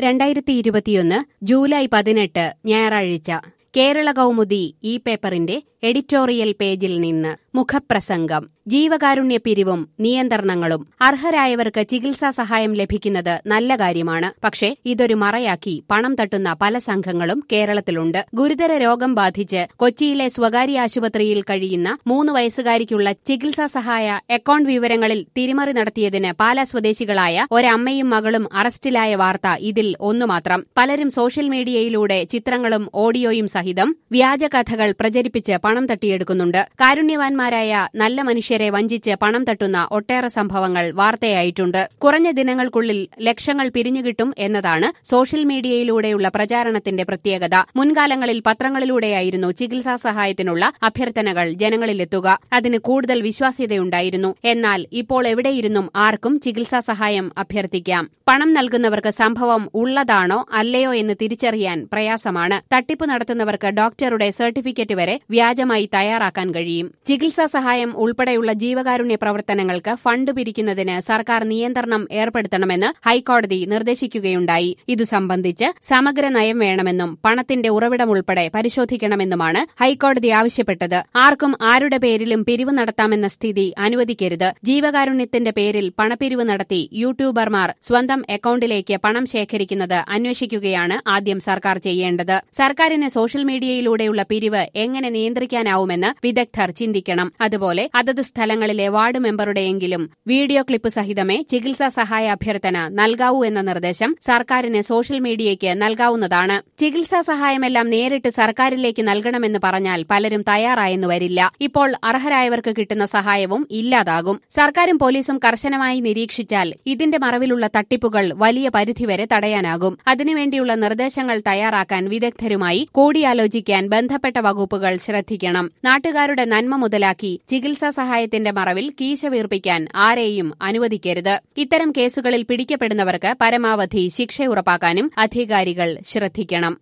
2021 July 18 ഞായറാഴ്ച കേരള കൗമുദി ഈ പേപ്പറിന്റെ എഡിറ്റോറിയൽ പേജിൽ നിന്ന് മുഖപ്രസംഗം. ജീവകാരുണ്യ പിരിവും നിയന്ത്രണങ്ങളും. അർഹരായവർക്ക് ചികിത്സാ സഹായം ലഭിക്കുന്നത് നല്ല കാര്യമാണ്. പക്ഷേ ഇതൊരു മറയാക്കി പണം തട്ടുന്ന പല സംഘങ്ങളും കേരളത്തിലുണ്ട്. ഗുരുതര രോഗം ബാധിച്ച് കൊച്ചിയിലെ സ്വകാര്യ ആശുപത്രിയിൽ കഴിയുന്ന 3 വയസ്സുകാരിക്കുള്ള ചികിത്സാ സഹായ അക്കൗണ്ട് വിവരങ്ങളിൽ തിരിമറി നടത്തിയതിന് പാലാ സ്വദേശികളായ ഒരമ്മയും മകളും അറസ്റ്റിലായ വാർത്ത ഇതിൽ ഒന്നുമാത്രം. പലരും സോഷ്യൽ മീഡിയയിലൂടെ ചിത്രങ്ങളും ഓഡിയോയും സഹിതം വ്യാജകഥകൾ പ്രചരിപ്പിച്ച് പണം തട്ടിയെടുക്കുന്നുണ്ട്. കാരുണ്യവാന്മാരായ നല്ല മനുഷ്യരെ വഞ്ചിച്ച് പണം തട്ടുന്ന ഒട്ടേറെ സംഭവങ്ങൾ വാർത്തയായിട്ടുണ്ട്. കുറഞ്ഞ ദിനങ്ങൾക്കുള്ളിൽ ലക്ഷങ്ങൾ പിരിഞ്ഞുകിട്ടും എന്നതാണ് സോഷ്യൽ മീഡിയയിലൂടെയുള്ള പ്രചാരണത്തിന്റെ പ്രത്യേകത. മുൻകാലങ്ങളിൽ പത്രങ്ങളിലൂടെയായിരുന്നു ചികിത്സാ സഹായത്തിനുള്ള അഭ്യർത്ഥനകൾ ജനങ്ങളിലെത്തുക. അതിന് കൂടുതൽ വിശ്വാസ്യതയുണ്ടായിരുന്നു. എന്നാൽ ഇപ്പോൾ എവിടെയിരുന്നും ആർക്കും ചികിത്സാ സഹായം അഭ്യർത്ഥിക്കാം. പണം നൽകുന്നവർക്ക് സംഭവം ഉള്ളതാണോ അല്ലയോ എന്ന് തിരിച്ചറിയാൻ പ്രയാസമാണ്. തട്ടിപ്പ് നടത്തുന്നവർക്ക് ഡോക്ടറുടെ സർട്ടിഫിക്കറ്റ് വരെ വ്യാജമായി തയ്യാറാക്കാൻ കഴിയും. ചികിത്സാ സഹായം ഉൾപ്പെടെയുള്ള ജീവകാരുണ്യ പ്രവർത്തനങ്ങൾക്ക് ഫണ്ട് പിരിക്കുന്നതിന് സർക്കാർ നിയന്ത്രണം ഏർപ്പെടുത്തണമെന്ന് ഹൈക്കോടതി നിർദ്ദേശിക്കുകയുണ്ടായി. ഇതു സംബന്ധിച്ച് സമഗ്ര നയം വേണമെന്നും പണത്തിന്റെ ഉറവിടമുൾപ്പെടെ പരിശോധിക്കണമെന്നുമാണ് ഹൈക്കോടതി ആവശ്യപ്പെട്ടത്. ആർക്കും ആരുടെ പേരിലും പിരിവ് നടത്താമെന്ന സ്ഥിതി അനുവദിക്കരുത്. ജീവകാരുണ്യത്തിന്റെ പേരിൽ പണപ്പിരിവ് നടത്തി യൂട്യൂബർമാർ സ്വന്തം അക്കൌണ്ടിലേക്ക് പണം ശേഖരിക്കുന്നത് അന്വേഷിക്കുകയാണ് ആദ്യം സർക്കാർ ചെയ്യേണ്ടത്. സർക്കാരിന് സോഷ്യൽ മീഡിയയിലൂടെയുള്ള പിരിവ് എങ്ങനെ നിയന്ത്രിക്കാനാവുമെന്ന് വിദഗ്ധർ ചിന്തിക്കണം. അതുപോലെ അതത് സ്ഥലങ്ങളിലെ വാർഡ് മെമ്പറുടെയെങ്കിലും വീഡിയോ ക്ലിപ്പ് സഹിതമേ ചികിത്സാ സഹായ അഭ്യർത്ഥന നൽകാവൂ എന്ന നിർദ്ദേശം സർക്കാരിന് സോഷ്യൽ മീഡിയയ്ക്ക് നൽകാവുന്നതാണ്. ചികിത്സാ സഹായമെല്ലാം നേരിട്ട് സർക്കാരിലേക്ക് നൽകണമെന്ന് പറഞ്ഞാൽ പലരും തയ്യാറായെന്ന് വരില്ല. ഇപ്പോൾ അർഹരായവർക്ക് കിട്ടുന്ന സഹായവും ഇല്ലാതാകും. സർക്കാരും പോലീസും കർശനമായി നിരീക്ഷിച്ചാൽ ഇതിന്റെ മറവിലുള്ള തട്ടിപ്പുകൾ വലിയ പരിധിവരെ തടയാനാകും. അതിനുവേണ്ടിയുള്ള നിർദ്ദേശങ്ങൾ തയ്യാറാക്കാൻ വിദഗ്ധരുമായി കൂടിയാലോചിക്കാൻ ബന്ധപ്പെട്ട വകുപ്പുകൾ ശ്രദ്ധിക്കണം. നാട്ടുകാരുടെ നന്മ മുതലാക്കി ചികിത്സാ സഹായത്തിന്റെ മറവിൽ കീശ വീർപ്പിക്കാൻ ആരെയും അനുവദിക്കരുത്. ഇത്തരം കേസുകളിൽ പിടിക്കപ്പെടുന്നവർക്ക് പരമാവധി ശിക്ഷ ഉറപ്പാക്കാനും അധികാരികൾ ശ്രദ്ധിക്കണം.